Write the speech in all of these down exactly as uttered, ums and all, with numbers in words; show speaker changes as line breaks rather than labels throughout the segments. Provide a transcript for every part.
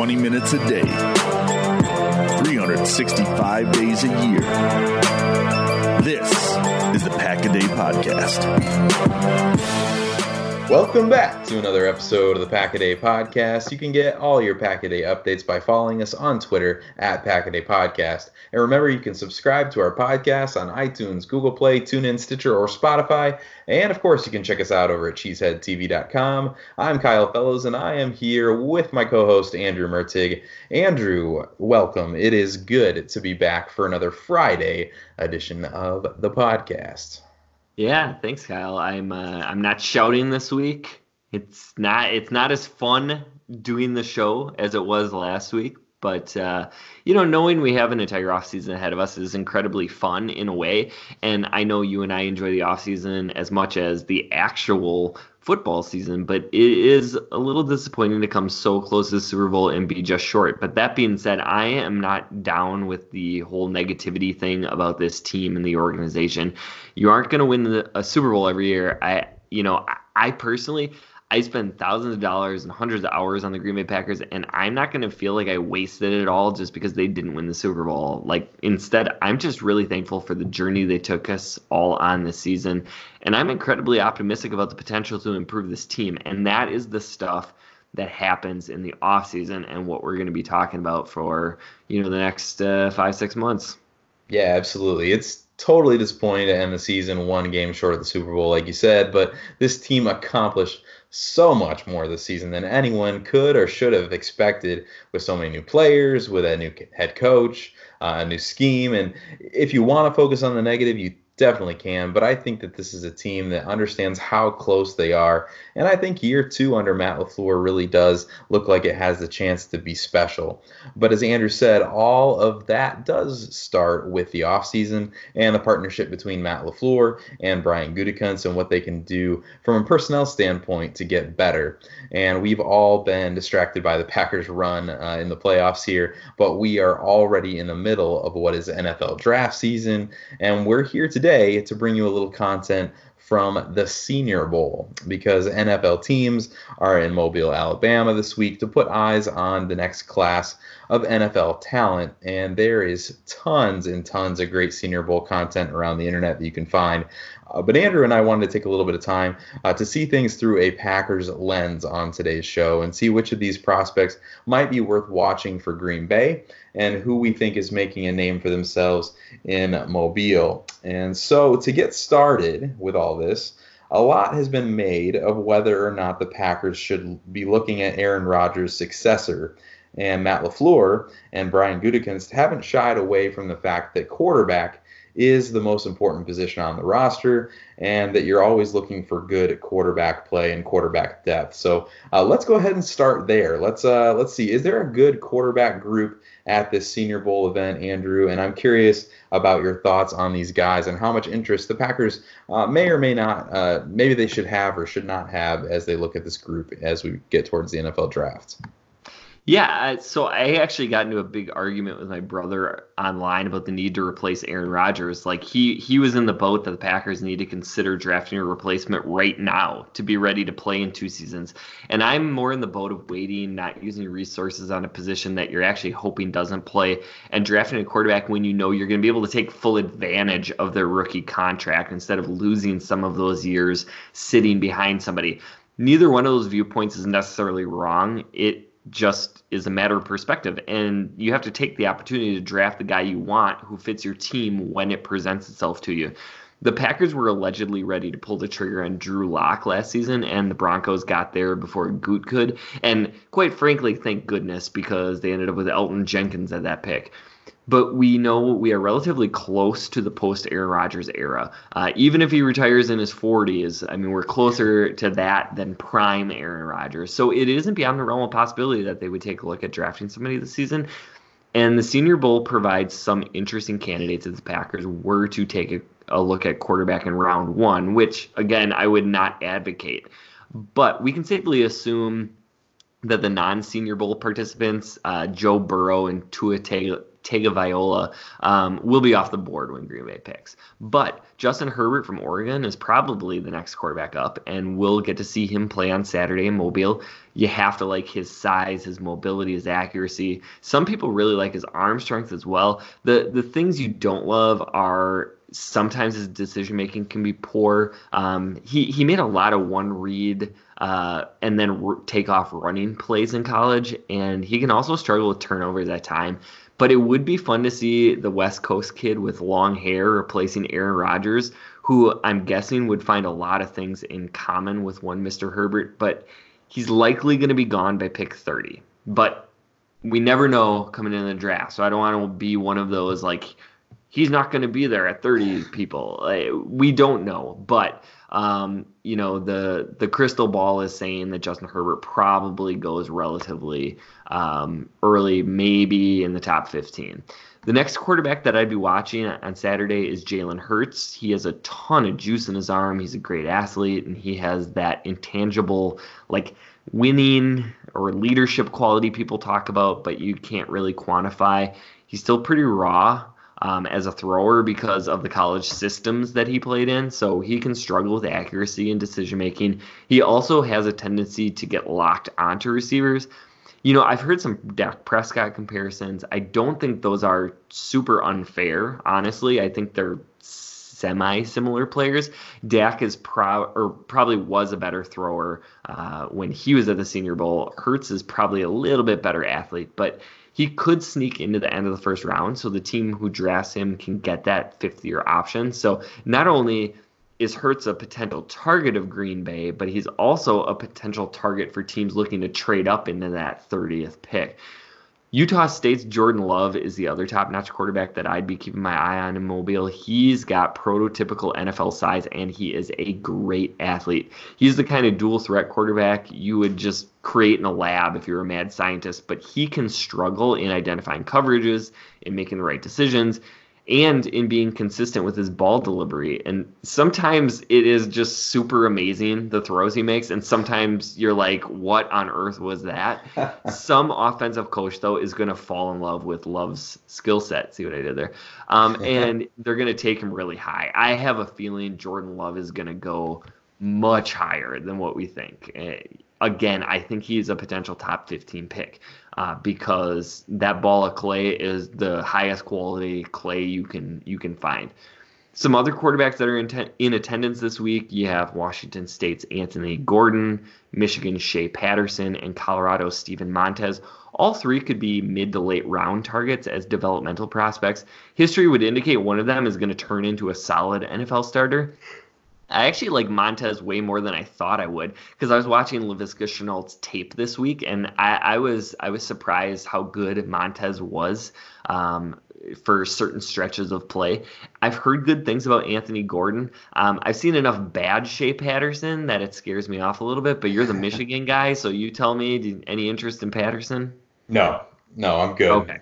twenty minutes a day, three hundred sixty-five days a year. This is the Pack-A-Day Podcast.
Welcome back to another episode of the Pack-A-Day Podcast. You can get all your Pack-A-Day updates by following us on Twitter at Pack-A-Day Podcast. And remember, you can subscribe to our podcast on iTunes, Google Play, TuneIn, Stitcher, or Spotify. And, of course, you can check us out over at cheesehead t v dot com. I'm Kyle Fellows, and I am here with my co-host, Andrew Mertig. Andrew, welcome. It is good to be back for another Friday edition of the podcast.
Yeah, thanks, Kyle. I'm uh, I'm not shouting this week. It's not it's not as fun doing the show as it was last week. But, uh, you know, knowing we have an entire offseason ahead of us is incredibly fun in a way. And I know you and I enjoy the offseason as much as the actual football season. But it is a little disappointing to come so close to the Super Bowl and be just short. But that being said, I am not down with the whole negativity thing about this team and the organization. You aren't going to win the, a Super Bowl every year. I, you know, I, I personally... I spend thousands of dollars and hundreds of hours on the Green Bay Packers, and I'm not going to feel like I wasted it all just because they didn't win the Super Bowl. Like, instead, I'm just really thankful for the journey they took us all on this season, and I'm incredibly optimistic about the potential to improve this team, and that is the stuff that happens in the offseason and what we're going to be talking about for, you know, the next uh, five, six months.
Yeah, absolutely. It's totally disappointing to end the season one game short of the Super Bowl, like you said, but this team accomplished so much more this season than anyone could or should have expected, with so many new players, with a new head coach, uh, a new scheme. And if you want to focus on the negative, you definitely can, but I think that this is a team that understands how close they are, and I think year two under Matt LaFleur really does look like it has the chance to be special. But as Andrew said, all of that does start with the offseason and the partnership between Matt LaFleur and Brian Gutekunst and what they can do from a personnel standpoint to get better. And we've all been distracted by the Packers' run uh, in the playoffs here, but we are already in the middle of what is N F L draft season, and we're here today Today to bring you a little content from the Senior Bowl, because N F L teams are in Mobile, Alabama this week to put eyes on the next class of N F L talent, and there is tons and tons of great Senior Bowl content around the internet that you can find. Uh, but Andrew and I wanted to take a little bit of time uh, to see things through a Packers lens on today's show and see which of these prospects might be worth watching for Green Bay and who we think is making a name for themselves in Mobile. And so to get started with all this, a lot has been made of whether or not the Packers should be looking at Aaron Rodgers' successor. And Matt LaFleur and Brian Gutekunst haven't shied away from the fact that quarterback is the most important position on the roster, and that you're always looking for good quarterback play and quarterback depth. So uh, let's go ahead and start there. Let's uh, let's see. Is there a good quarterback group at this Senior Bowl event, Andrew? And I'm curious about your thoughts on these guys and how much interest the Packers uh, may or may not, uh, maybe they should have or should not have as they look at this group as we get towards the N F L draft.
Yeah, so I actually got into a big argument with my brother online about the need to replace Aaron Rodgers. Like, he he was in the boat that the Packers need to consider drafting a replacement right now to be ready to play in two seasons. And I'm more in the boat of waiting, not using resources on a position that you're actually hoping doesn't play, and drafting a quarterback when you know you're going to be able to take full advantage of their rookie contract instead of losing some of those years sitting behind somebody. Neither one of those viewpoints is necessarily wrong. It just is a matter of perspective, and you have to take the opportunity to draft the guy you want who fits your team when it presents itself to you. The Packers were allegedly ready to pull the trigger on Drew Lock last season, and the Broncos got there before Goot could, and quite frankly, thank goodness, because they ended up with Elton Jenkins at that pick. But we know we are relatively close to the post-Aaron Rodgers era. Uh, even if he retires in his forties, I mean, we're closer to that than prime Aaron Rodgers. So it isn't beyond the realm of possibility that they would take a look at drafting somebody this season. And the Senior Bowl provides some interesting candidates if the Packers were to take a, a look at quarterback in round one, which, again, I would not advocate. But we can safely assume that the non-Senior Bowl participants, uh, Joe Burrow and Tua Taylor, Tagovailoa um, will be off the board when Green Bay picks. But Justin Herbert from Oregon is probably the next quarterback up, and we'll get to see him play on Saturday in Mobile. You have to like his size, his mobility, his accuracy. Some people really like his arm strength as well. The the things you don't love are sometimes his decision making can be poor. Um, he he made a lot of one read uh, and then r- take off running plays in college, and he can also struggle with turnovers at time. But it would be fun to see the West Coast kid with long hair replacing Aaron Rodgers, who I'm guessing would find a lot of things in common with one Mister Herbert, but he's likely going to be gone by pick thirty. But we never know coming in the draft, so I don't want to be one of those like, he's not going to be there at thirty people. We don't know, but um, you know, the the crystal ball is saying that Justin Herbert probably goes relatively um, early, maybe in the top fifteen. The next quarterback that I'd be watching on Saturday is Jalen Hurts. He has a ton of juice in his arm. He's a great athlete, and he has that intangible, like, winning or leadership quality people talk about, but you can't really quantify. He's still pretty raw um, as a thrower because of the college systems that he played in, so he can struggle with accuracy and decision-making. He also has a tendency to get locked onto receivers. You know, I've heard some Dak Prescott comparisons. I don't think those are super unfair, honestly. I think they're semi-similar players. Dak is pro- or probably was a better thrower uh, when he was at the Senior Bowl. Hurts is probably a little bit better athlete, but he could sneak into the end of the first round, so the team who drafts him can get that fifth-year option. So not only is Hurts a potential target of Green Bay, but he's also a potential target for teams looking to trade up into that thirtieth pick. Utah State's Jordan Love is the other top-notch quarterback that I'd be keeping my eye on in Mobile. He's got prototypical N F L size, and he is a great athlete. He's the kind of dual-threat quarterback you would just create in a lab if you're a mad scientist, but he can struggle in identifying coverages, in making the right decisions, and in being consistent with his ball delivery. And sometimes it is just super amazing, the throws he makes, and sometimes you're like, what on earth was that? Some offensive coach, though, is going to fall in love with Love's skill set. See what I did there? Um, and they're going to take him really high. I have a feeling Jordan Love is going to go much higher than what we think. Uh, again, I think he's a potential top fifteen pick. Uh, because that ball of clay is the highest quality clay you can you can find. Some other quarterbacks that are in, te- in attendance this week, you have Washington State's Anthony Gordon, Michigan's Shea Patterson, and Colorado's Steven Montez. All three could be mid to late round targets as developmental prospects. History would indicate one of them is going to turn into a solid N F L starter. I actually like Montez way more than I thought I would, because I was watching Laviska Shenault's tape this week, and I, I was I was surprised how good Montez was um, for certain stretches of play. I've heard good things about Anthony Gordon. Um, I've seen enough bad Shea Patterson that it scares me off a little bit, but you're the Michigan guy, so you tell me, do, any interest in Patterson?
No, no, I'm good.
Okay.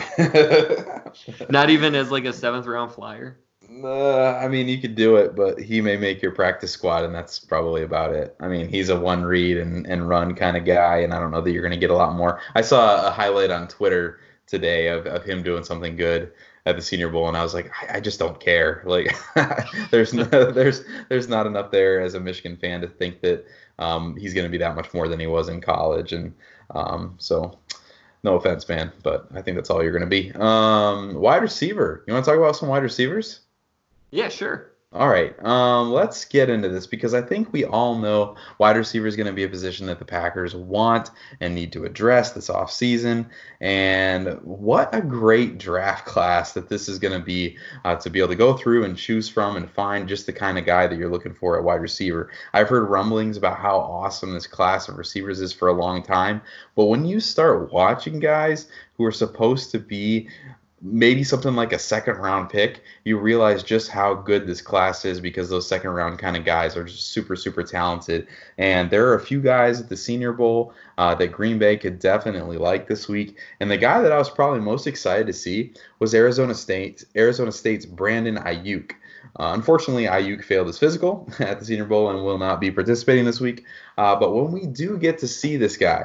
We...
Not even as like a seventh round flyer?
Uh, I mean, you could do it, but he may make your practice squad, and that's probably about it. I mean, he's a one read and, and run kind of guy, and I don't know that you're going to get a lot more. I saw a highlight on Twitter today of, of him doing something good at the Senior Bowl, and I was like, I, I just don't care. Like, there's no, there's there's not enough there as a Michigan fan to think that um, he's going to be that much more than he was in college, and um, so. No offense, man, but I think that's all you're going to be. Um, wide receiver. You want to talk about some wide receivers?
Yeah, sure.
All right. Um, let's get into this because I think we all know wide receiver is going to be a position that the Packers want and need to address this offseason. And what a great draft class that this is going to be uh, to be able to go through and choose from and find just the kind of guy that you're looking for at wide receiver. I've heard rumblings about how awesome this class of receivers is for a long time. But when you start watching guys who are supposed to be maybe something like a second round pick, you realize just how good this class is because those second round kind of guys are just super, super talented. And there are a few guys at the Senior Bowl uh, that Green Bay could definitely like this week. And the guy that I was probably most excited to see was Arizona State, Arizona State's Brandon Ayuk. Uh, unfortunately, Ayuk failed his physical at the Senior Bowl and will not be participating this week. Uh, but when we do get to see this guy,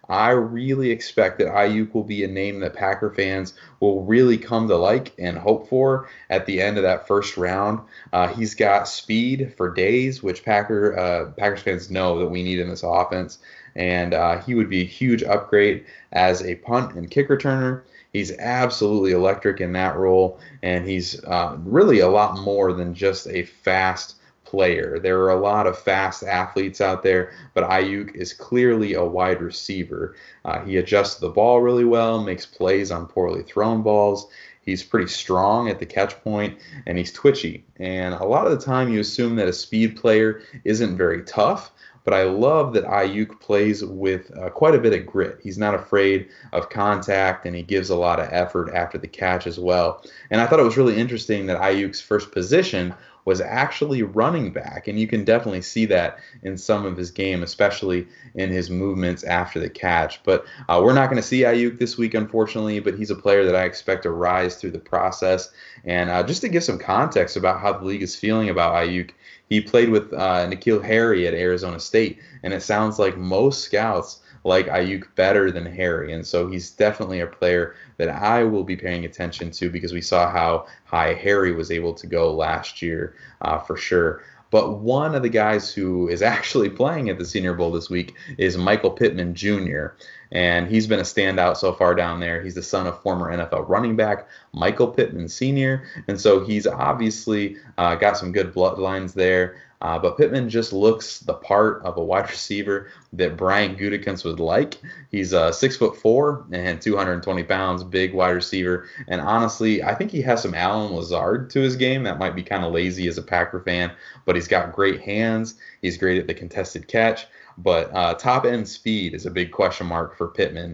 I really expect that Ayuk will be a name that Packer fans will really come to like and hope for at the end of that first round. Uh, he's got speed for days, which Packer uh, Packers fans know that we need in this offense, and uh, he would be a huge upgrade as a punt and kick returner. He's absolutely electric in that role, and he's uh, really a lot more than just a fast player. There are a lot of fast athletes out there, but Ayuk is clearly a wide receiver. Uh, he adjusts the ball really well, makes plays on poorly thrown balls. He's pretty strong at the catch point, and he's twitchy. And a lot of the time you assume that a speed player isn't very tough, but I love that Ayuk plays with uh, quite a bit of grit. He's not afraid of contact, and he gives a lot of effort after the catch as well. And I thought it was really interesting that Ayuk's first position was actually running back, and you can definitely see that in some of his game, especially in his movements after the catch. But uh, we're not going to see Ayuk this week, unfortunately, but he's a player that I expect to rise through the process. And uh, just to give some context about how the league is feeling about Ayuk, he played with uh, N'Keal Harry at Arizona State, and it sounds like most scouts like Ayuk better than Harry, and so he's definitely a player that I will be paying attention to because we saw how high Harry was able to go last year uh, for sure. But one of the guys who is actually playing at the Senior Bowl this week is Michael Pittman Junior, and he's been a standout so far down there. He's the son of former N F L running back Michael Pittman Senior, and so he's obviously uh, got some good bloodlines there. Uh, but Pittman just looks the part of a wide receiver that Brian Gutekunst would like. He's uh, six foot four and two hundred twenty pounds, big wide receiver. And honestly, I think he has some Allen Lazard to his game. That might be kind of lazy as a Packer fan, but he's got great hands. He's great at the contested catch. But uh, top end speed is a big question mark for Pittman.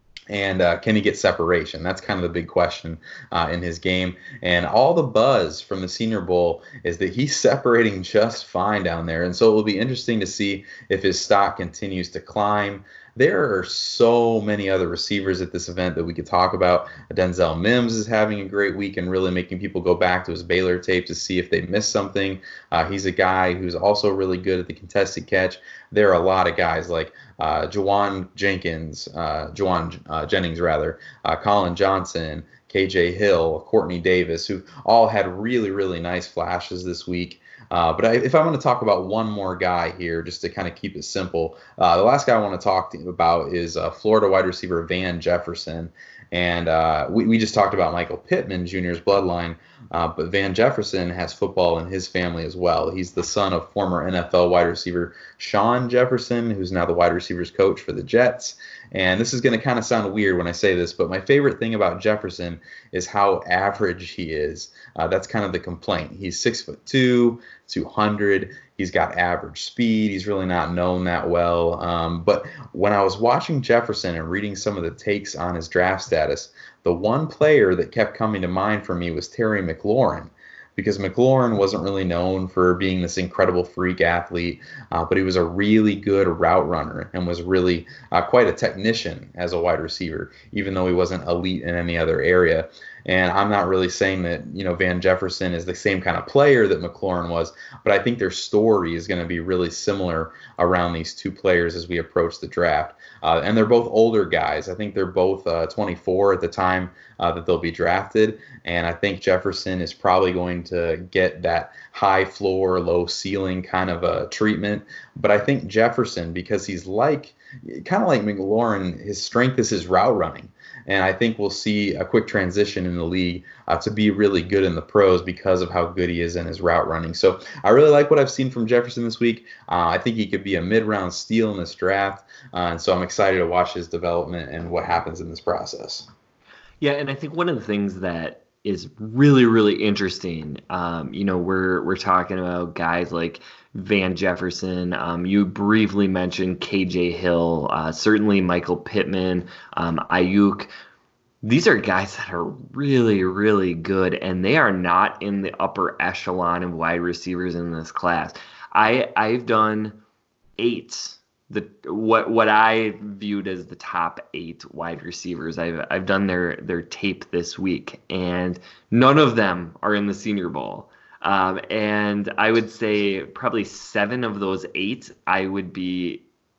And uh, can he get separation? That's kind of the big question uh, in his game. And all the buzz from the Senior Bowl is that he's separating just fine down there. And so it will be interesting to see if his stock continues to climb. There are so many other receivers at this event that we could talk about. Denzel Mims is having a great week and really making people go back to his Baylor tape to see if they missed something. Uh, he's a guy who's also really good at the contested catch. There are a lot of guys like uh, Juwan Jenkins, uh, Juwan uh, Jennings rather, uh, Colin Johnson, K J Hill, Courtney Davis, who all had really, really nice flashes this week. Uh, but I, if I'm going to talk about one more guy here, just to kind of keep it simple, uh, the last guy I want to talk to you about is uh, Florida wide receiver Van Jefferson. And uh, we, we just talked about Michael Pittman Junior's bloodline, uh, but Van Jefferson has football in his family as well. He's the son of former N F L wide receiver Sean Jefferson, who's now the wide receivers coach for the Jets. And this is going to kind of sound weird when I say this, but my favorite thing about Jefferson is how average he is. Uh, that's kind of the complaint. He's six foot two, two hundred. He's got average speed. He's really not known that well. Um, but when I was watching Jefferson and reading some of the takes on his draft status, the one player that kept coming to mind for me was Terry McLaurin, because McLaurin wasn't really known for being this incredible freak athlete, uh, but he was a really good route runner and was really uh, quite a technician as a wide receiver, even though he wasn't elite in any other area. And I'm not really saying that, you know, Van Jefferson is the same kind of player that McLaurin was, but I think their story is going to be really similar around these two players as we approach the draft. Uh, and they're both older guys. I think they're both uh, twenty-four at the time uh, that they'll be drafted. And I think Jefferson is probably going to get that high floor, low ceiling kind of a treatment. But I think Jefferson, because he's like, kind of like McLaurin, his strength is his route running. And I think we'll see a quick transition in the league uh, to be really good in the pros because of how good he is in his route running. So I really like what I've seen from Jefferson this week. Uh, I think he could be a mid-round steal in this draft. Uh, and so I'm excited to watch his development and what happens in this process.
Yeah, and I think one of the things that is really, really interesting, um, you know, we're we're talking about guys like Van Jefferson. Um, you briefly mentioned K J Hill, uh, certainly Michael Pittman, um, Ayuk. These are guys that are really, really good, and they are not in the upper echelon of wide receivers in this class. I I've done eight. The what what I viewed as the top eight wide receivers. I've I've done their their tape this week, and none of them are in the Senior Bowl. Um, and I would say probably seven of those eight I would be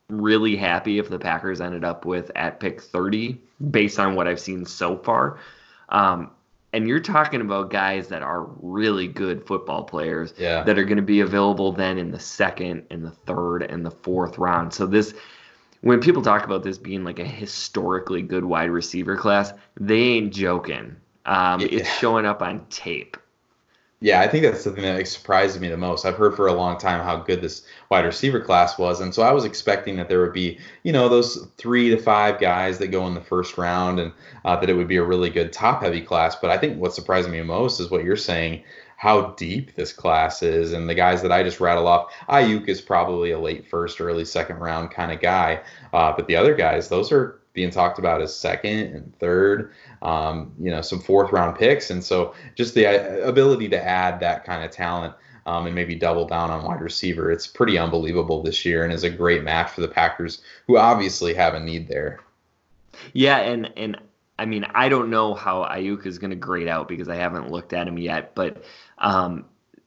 really happy if the Packers ended up with at pick thirty, based on what I've seen so far. Um, and you're talking about guys that are really good football players
yeah.
that are going to be available then in the second and the third and the fourth round. So this, when people talk about this being like a historically good wide receiver class, they ain't joking. Um, yeah. It's showing up on tape.
Yeah, I think that's the thing that surprised me the most. I've heard for a long time how good this wide receiver class was, and so I was expecting that there would be, you know, those three to five guys that go in the first round, and uh, that it would be a really good top-heavy class. But I think what surprised me most is what you're saying, how deep this class is, and the guys that I just rattle off. Ayuk is probably a late first, early second round kind of guy, uh, but the other guys, those are being talked about as second and third, um, you know, some fourth round picks. And so just the ability to add that kind of talent um, and maybe double down on wide receiver, it's pretty unbelievable this year and is a great match for the Packers, who obviously have a need there.
Yeah, and, and I mean, I don't know how Ayuk is going to grade out because I haven't looked at him yet, but um,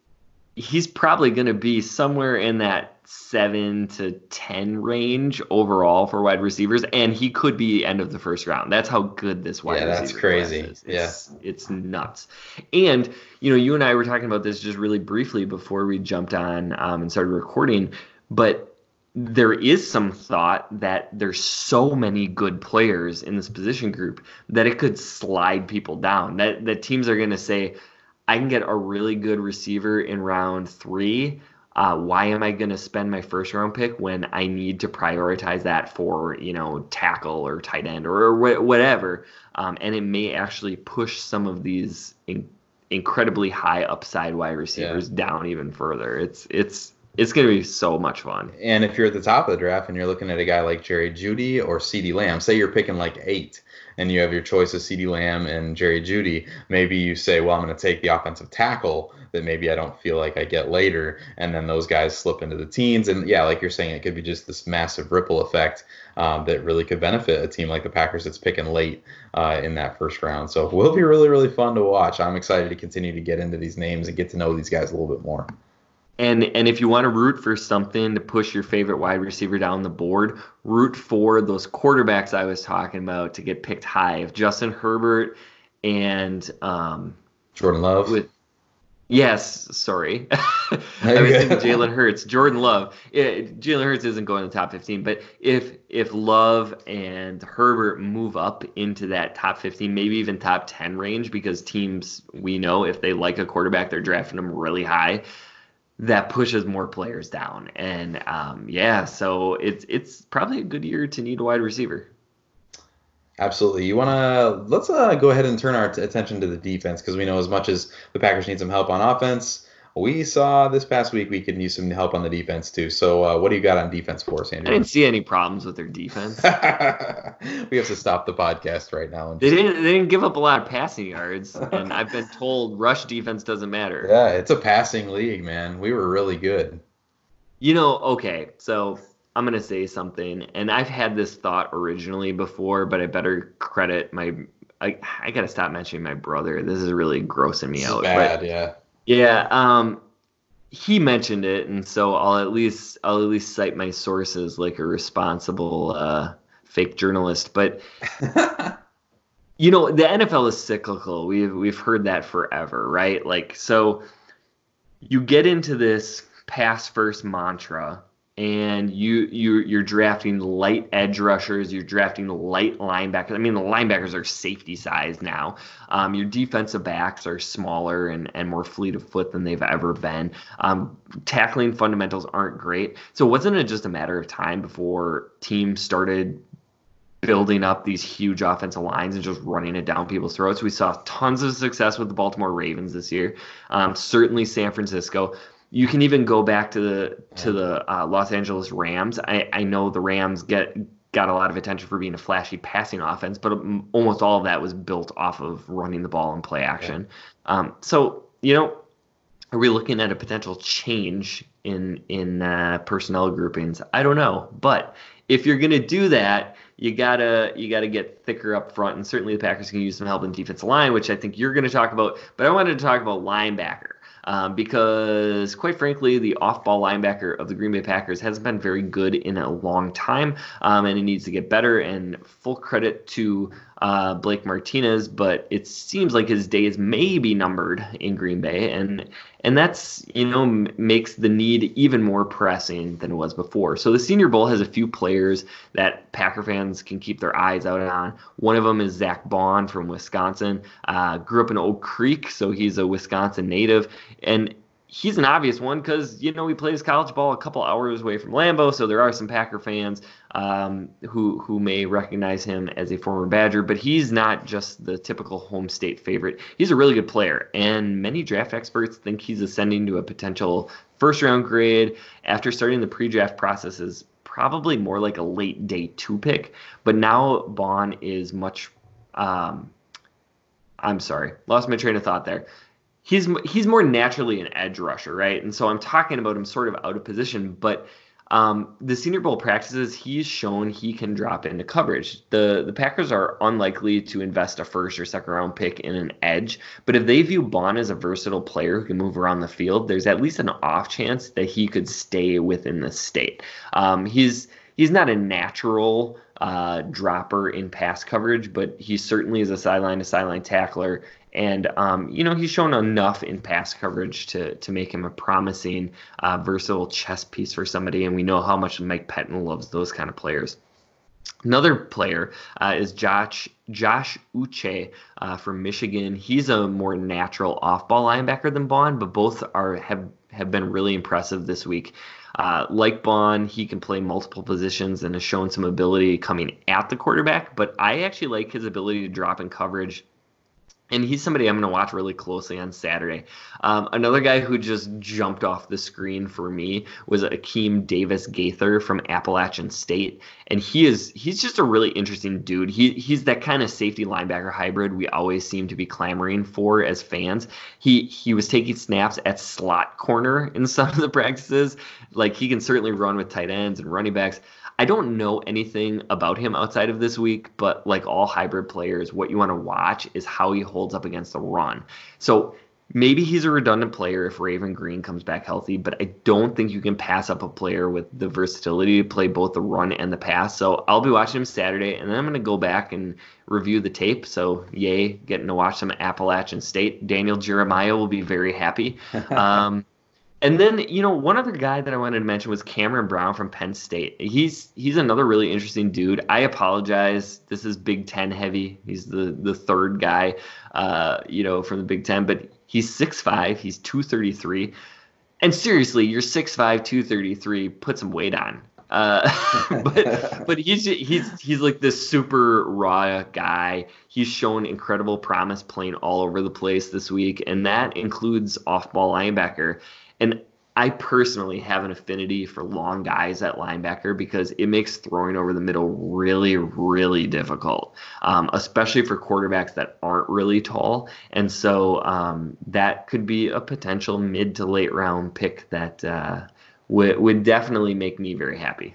he's probably going to be somewhere in that seven to ten range overall for wide receivers, and he could be end of the first round. That's how good this wide
yeah,
receiver
that's crazy.
class is.
It's,
yeah, it's nuts. And you know, you and I were talking about this just really briefly before we jumped on um, and started recording, but there is some thought that there's so many good players in this position group that it could slide people down. That that teams are going to say, I can get a really good receiver in round three. Uh, why am I going to spend my first round pick when I need to prioritize that for, you know, tackle or tight end or, or wh- whatever? Um, and it may actually push some of these in- incredibly high upside wide receivers yeah. down even further. It's it's it's going to be so much fun.
And if you're at the top of the draft and you're looking at a guy like Jerry Jeudy or CeeDee Lamb, say you're picking like eight, and you have your choice of CeeDee Lamb and Jerry Jeudy, maybe you say, well, I'm going to take the offensive tackle that maybe I don't feel like I get later, and then those guys slip into the teens. And yeah, like you're saying, it could be just this massive ripple effect um, that really could benefit a team like the Packers that's picking late uh, in that first round. So it will be really, really fun to watch. I'm excited to continue to get into these names and get to know these guys a little bit more.
And and if you want to root for something to push your favorite wide receiver down the board, root for those quarterbacks I was talking about to get picked high. If Justin Herbert and um,
Jordan Love.
With, yes, sorry. I was thinking Jalen Hurts. Jordan Love. It, Jalen Hurts isn't going to the top fifteen, but if if Love and Herbert move up into that top fifteen, maybe even top ten range, because teams, we know if they like a quarterback, they're drafting them really high. That pushes more players down. And um, yeah, so it's it's probably a good year to need a wide receiver.
Absolutely. You want to let's uh, go ahead and turn our t- attention to the defense, because we know as much as the Packers need some help on offense, we saw this past week we could use some help on the defense too. So uh, what do you got on defense for us, Andrew?
I didn't see any problems with their defense.
We have to stop the podcast right now. And
they didn't. They didn't give up a lot of passing yards, and I've been told rush defense doesn't matter.
Yeah, it's a passing league, man. We were really good.
You know, okay, so I'm gonna say something, and I've had this thought originally before, but I better credit my. I I gotta stop mentioning my brother. This is really grossing me
this
out.
Is bad,
but,
yeah.
Yeah, um, he mentioned it, and so I'll at least I'll at least cite my sources like a responsible uh, fake journalist. But you know, the N F L is cyclical. We've we've heard that forever, right? Like, so you get into this pass first mantra, and you you you're drafting light edge rushers, you're drafting light linebackers. I mean, the linebackers are safety size now. Um, your defensive backs are smaller and, and more fleet of foot than they've ever been. Um, tackling fundamentals aren't great. So wasn't it just a matter of time before teams started building up these huge offensive lines and just running it down people's throats? We saw tons of success with the Baltimore Ravens this year. Um, certainly San Francisco. You can even go back to the to the uh, Los Angeles Rams. I, I know the Rams get got a lot of attention for being a flashy passing offense, but almost all of that was built off of running the ball and play action. Yeah. Um, so, you know, are we looking at a potential change in in uh, personnel groupings? I don't know, but if you're gonna do that, you gotta you gotta get thicker up front, and certainly the Packers can use some help in defensive line, which I think you're gonna talk about. But I wanted to talk about linebacker. um, because, quite frankly, the off-ball linebacker of the Green Bay Packers hasn't been very good in a long time, um, and it needs to get better. And full credit to uh, Blake Martinez, but it seems like his days may be numbered in Green Bay, and and that's, you know, m- makes the need even more pressing than it was before. So the Senior Bowl has a few players that Packer fans can keep their eyes out on. One of them is Zach Bond from Wisconsin. Uh, grew up in Oak Creek, so he's a Wisconsin native, and he's an obvious one because, you know, he plays college ball a couple hours away from Lambeau, so there are some Packer fans um, who who may recognize him as a former Badger, but he's not just the typical home state favorite. He's a really good player, and many draft experts think he's ascending to a potential first-round grade after starting the pre-draft processes, probably more like a late day two pick, but now Bond is much um, I'm sorry, lost my train of thought there. He's he's more naturally an edge rusher, right? And so I'm talking about him sort of out of position, but um, the Senior Bowl practices, he's shown he can drop into coverage. The the Packers are unlikely to invest a first or second round pick in an edge, but if they view Bond as a versatile player who can move around the field, there's at least an off chance that he could stay within the state. Um, he's he's not a natural uh, dropper in pass coverage, but he certainly is a sideline to sideline tackler. And, um, you know, he's shown enough in pass coverage to to make him a promising, uh, versatile chess piece for somebody. And we know how much Mike Pettin loves those kind of players. Another player uh, is Josh Josh Uche uh, from Michigan. He's a more natural off-ball linebacker than Bond, but both are have, have been really impressive this week. Uh, like Bond, he can play multiple positions and has shown some ability coming at the quarterback, but I actually like his ability to drop in coverage. And he's somebody I'm going to watch really closely on Saturday. Um, another guy who just jumped off the screen for me was Akeem Davis Gaither from Appalachian State. And he is he's just a really interesting dude. He He's that kind of safety linebacker hybrid we always seem to be clamoring for as fans. He he was taking snaps at slot corner in some of the practices. Like, he can certainly run with tight ends and running backs. I don't know anything about him outside of this week, but like all hybrid players, what you want to watch is how he holds up against the run. So maybe he's a redundant player if Raven Green comes back healthy, but I don't think you can pass up a player with the versatility to play both the run and the pass. So I'll be watching him Saturday, and then I'm going to go back and review the tape. So yay, getting to watch some Appalachian State. Daniel Jeremiah will be very happy. Um, And then, you know, one other guy that I wanted to mention was Cameron Brown from Penn State. He's he's another really interesting dude. I apologize. This is Big Ten heavy. He's the, the third guy, uh, you know, from the Big Ten. But he's six five. He's two thirty-three. And seriously, you're six five, two thirty-three. Put some weight on. Uh, but but he's he's he's like this super raw guy. He's shown incredible promise playing all over the place this week, and that includes off-ball linebacker. And I personally have an affinity for long guys at linebacker because it makes throwing over the middle really, really difficult, um, especially for quarterbacks that aren't really tall. And so um, that could be a potential mid to late round pick that uh, would would definitely make me very happy.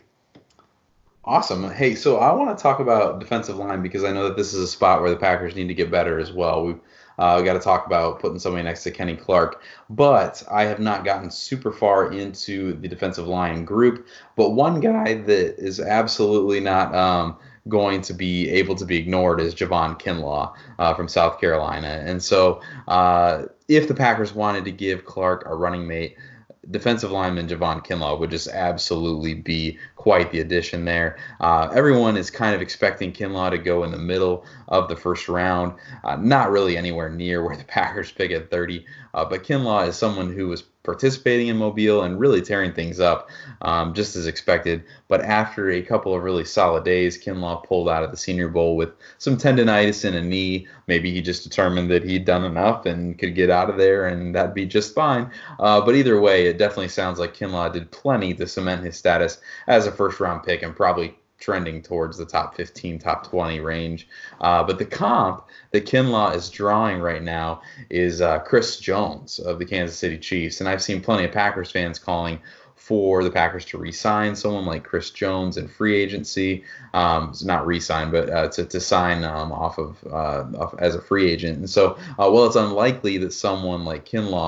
Awesome. Hey, so I want to talk about defensive line because I know that this is a spot where the Packers need to get better as well. We've Uh, we got to talk about putting somebody next to Kenny Clark, but I have not gotten super far into the defensive line group. But one guy that is absolutely not um, going to be able to be ignored is Javon Kinlaw uh, from South Carolina. And so uh, if the Packers wanted to give Clark a running mate, defensive lineman Javon Kinlaw would just absolutely be quite the addition there. Uh, everyone is kind of expecting Kinlaw to go in the middle of the first round, uh, not really anywhere near where the Packers pick at thirty. Uh, but Kinlaw is someone who was participating in Mobile and really tearing things up, um, just as expected. But after a couple of really solid days, Kinlaw pulled out of the Senior Bowl with some tendonitis in a knee. Maybe he just determined that he'd done enough and could get out of there, and that'd be just fine. Uh, but either way, it definitely sounds like Kinlaw did plenty to cement his status as a first-round pick and probably trending towards the top fifteen, top twenty range. Uh, but the comp that Kinlaw is drawing right now is uh, Chris Jones of the Kansas City Chiefs. And I've seen plenty of Packers fans calling for the Packers to re-sign someone like Chris Jones in free agency. Um, not re-sign, but uh, to, to sign um, off of uh, off as a free agent. And so, uh, well, it's unlikely that someone like Kinlaw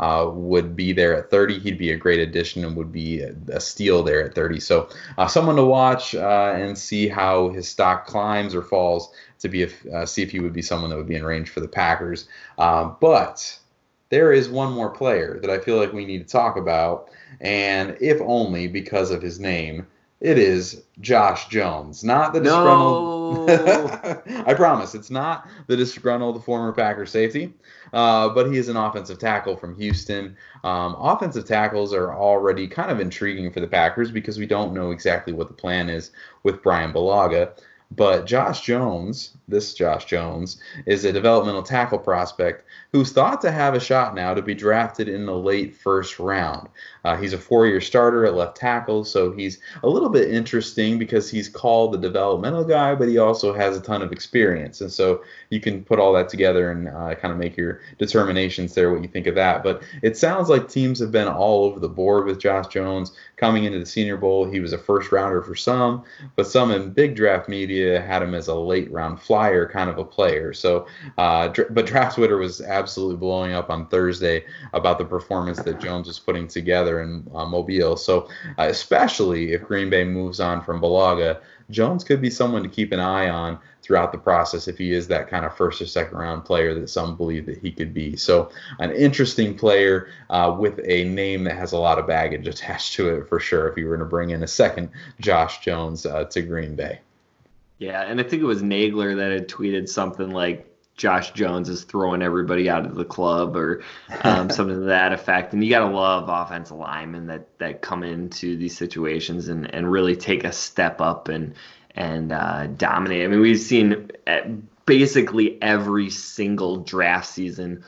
uh, would be there at thirty. He'd be a great addition and would be a, a steal there at thirty. So uh, someone to watch uh, and see how his stock climbs or falls to be if, uh, see if he would be someone that would be in range for the Packers. Uh, but there is one more player that I feel like we need to talk about, and if only because of his name, it is Josh Jones, not the disgruntled.
No.
I promise it's not the disgruntled former Packer safety, uh, but he is an offensive tackle from Houston. Um, offensive tackles are already kind of intriguing for the Packers because we don't know exactly what the plan is with Brian Bulaga. But Josh Jones, this Josh Jones, is a developmental tackle prospect who's thought to have a shot now to be drafted in the late first round. Uh, he's a four-year starter at left tackle, so he's a little bit interesting because he's called the developmental guy, but he also has a ton of experience. And so you can put all that together and uh, kind of make your determinations there, what you think of that. But it sounds like teams have been all over the board with Josh Jones coming into the Senior Bowl. He was a first-rounder for some, but some in big draft media had him as a late-round flyer kind of a player. So, uh, dr- but Draft Twitter was absolutely blowing up on Thursday about the performance that Jones was putting together in uh, Mobile. So uh, especially if Green Bay moves on from Bulaga, Jones could be someone to keep an eye on throughout the process if he is that kind of first or second round player that some believe that he could be. So an interesting player uh, with a name that has a lot of baggage attached to it for sure if you were going to bring in a second Josh Jones uh, to Green Bay.
Yeah, and I think it was Nagler that had tweeted something like Josh Jones is throwing everybody out of the club or um, something to that effect. And you got to love offensive linemen that, that come into these situations and, and really take a step up and and uh, dominate. I mean, we've seen basically every single draft season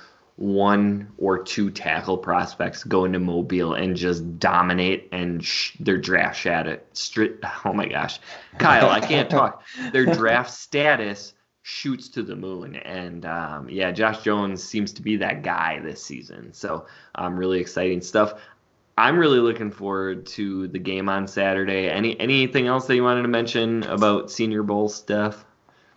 one or two tackle prospects go into Mobile and just dominate and sh- their draft status. Oh my gosh, Kyle, I can't talk. Their draft status shoots to the moon. And um, yeah, Josh Jones seems to be that guy this season. So um, really exciting stuff. I'm really looking forward to the game on Saturday. Any anything else that you wanted to mention about Senior Bowl stuff?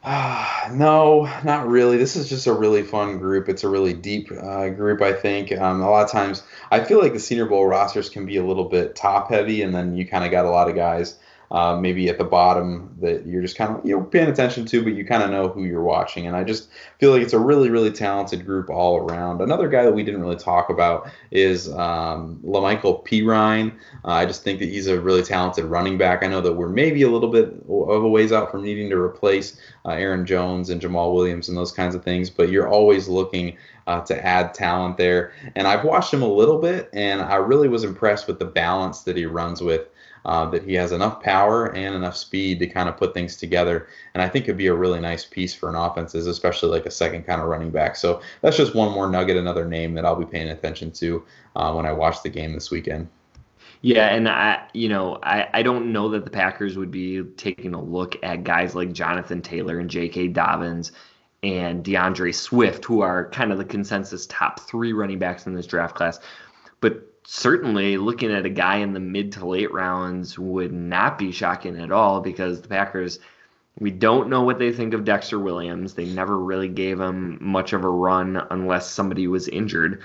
Uh, no, not really. This is just a really fun group. It's a really deep uh, group, I think. Um, a lot of times, I feel like the Senior Bowl rosters can be a little bit top heavy, and then you kind of got a lot of guys uh, maybe at the bottom that you're just kind of you know paying attention to, but you kind of know who you're watching. And I just feel like it's a really, really talented group all around. Another guy that we didn't really talk about is um, LaMichael Pirine. Uh, I just think that he's a really talented running back. I know that we're maybe a little bit of a ways out from needing to replace uh, Aaron Jones and Jamal Williams and those kinds of things, but you're always looking uh, to add talent there. And I've watched him a little bit, and I really was impressed with the balance that he runs with. Uh, that he has enough power and enough speed to kind of put things together. And I think it'd be a really nice piece for an offense, especially like a second kind of running back. So that's just one more nugget, another name that I'll be paying attention to uh, when I watch the game this weekend.
Yeah, and I, you know, I, I don't know that the Packers would be taking a look at guys like Jonathan Taylor and J K. Dobbins and DeAndre Swift, who are kind of the consensus top three running backs in this draft class. But certainly looking at a guy in the mid to late rounds would not be shocking at all because the Packers, we don't know what they think of Dexter Williams. They never really gave him much of a run unless somebody was injured.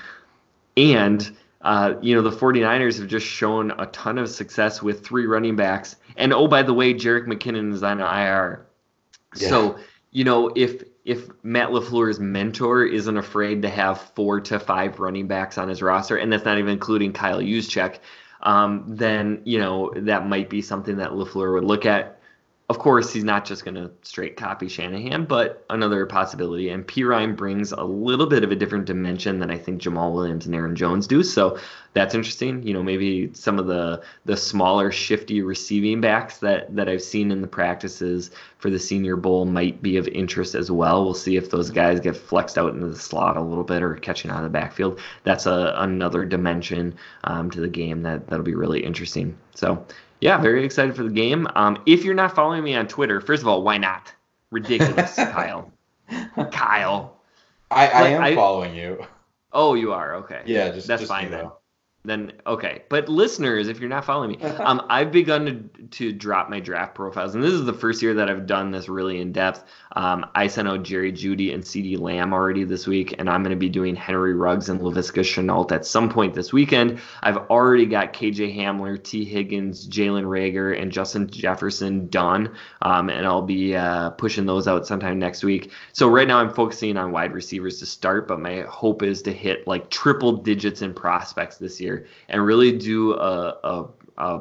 And, uh, you know, the 49ers have just shown a ton of success with three running backs. And, oh, by the way, Jerick McKinnon is on I R. Yeah. So, you know, if if Matt LaFleur's mentor isn't afraid to have four to five running backs on his roster, and that's not even including Kyle Juszczyk, um, then, you know, that might be something that LaFleur would look at. Of course, he's not just going to straight copy Shanahan, but another possibility. And Pirine brings a little bit of a different dimension than I think Jamal Williams and Aaron Jones do. So that's interesting. You know, maybe some of the the smaller, shifty receiving backs that, that I've seen in the practices for the Senior Bowl might be of interest as well. We'll see if those guys get flexed out into the slot a little bit or catching out of the backfield. That's a, another dimension um, to the game that, that'll be really interesting. So, yeah, very excited for the game. Um, if you're not following me on Twitter, first of all, why not? Ridiculous, Kyle. Kyle.
I, I am I, following you.
Oh, you are? Okay.
Yeah, just
that's
just
fine
you
then.
know.
Then okay, but listeners, if you're not following me, um, I've begun to to drop my draft profiles, and this is the first year that I've done this really in depth. Um, I sent out Jerry Jeudy and CeeDee Lamb already this week, and I'm going to be doing Henry Ruggs and Laviska Shenault at some point this weekend. I've already got K J Hamler, T Higgins, Jalen Reagor, and Justin Jefferson done, um, and I'll be uh, pushing those out sometime next week. So right now I'm focusing on wide receivers to start, but my hope is to hit like triple digits in prospects this year. And really do a, a, a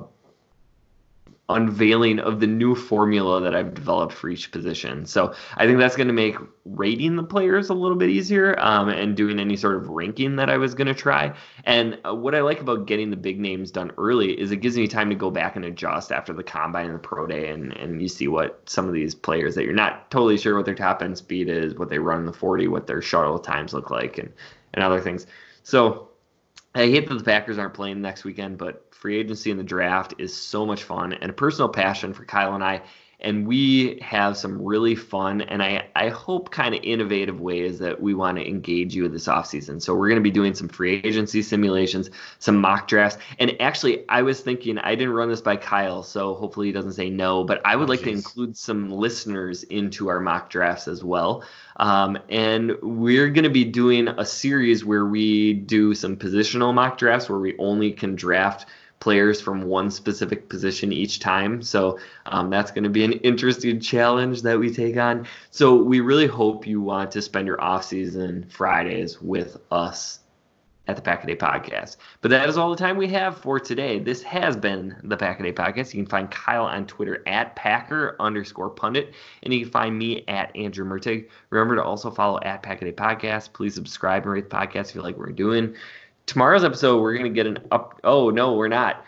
unveiling of the new formula that I've developed for each position. So I think that's going to make rating the players a little bit easier, um, and doing any sort of ranking that I was going to try. And uh, what I like about getting the big names done early is it gives me time to go back and adjust after the combine and the pro day, and, and you see what some of these players that you're not totally sure what their top end speed is, what they run in the forty, what their shuttle times look like, and, and other things. So I hate that the Packers aren't playing next weekend, but free agency and the draft is so much fun and a personal passion for Kyle and I. And we have some really fun and I, I hope kind of innovative ways that we want to engage you this offseason. So we're going to be doing some free agency simulations, some mock drafts. And actually, I was thinking, I didn't run this by Kyle, so hopefully he doesn't say no, but I would oh, like geez. to include some listeners into our mock drafts as well. Um, and we're going to be doing a series where we do some positional mock drafts where we only can draft players from one specific position each time. So um, that's going to be an interesting challenge that we take on. So we really hope you want to spend your off-season Fridays with us at the Pack-A-Day Podcast. But that is all the time we have for today. This has been the Pack-A-Day Podcast. You can find Kyle on Twitter at Packer underscore pundit, and you can find me at Andrew Mertig. Remember to also follow at Pack-A-Day Podcast. Please subscribe and rate the podcast if you like what we're doing. Tomorrow's episode, we're going to get an up. Oh, no, we're not.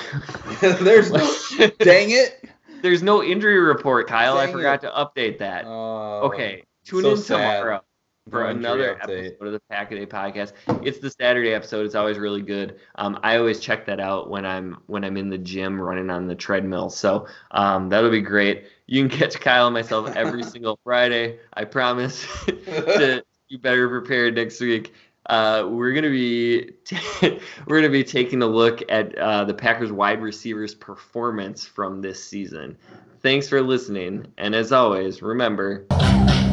There's no. Dang it.
There's no injury report, Kyle.
Dang
I forgot
it.
to update that.
Oh,
okay. Tune
so
in
sad.
tomorrow for
No
another
update.
episode of the Pack-A-Day Podcast. It's the Saturday episode. It's always really good. Um, I always check that out when I'm when I'm in the gym running on the treadmill. So um, that'll be great. You can catch Kyle and myself every single Friday. I promise to be better prepared next week. Uh, we're gonna be t- we're gonna be taking a look at uh, the Packers wide receivers' performance from this season. Thanks for listening, and as always, remember.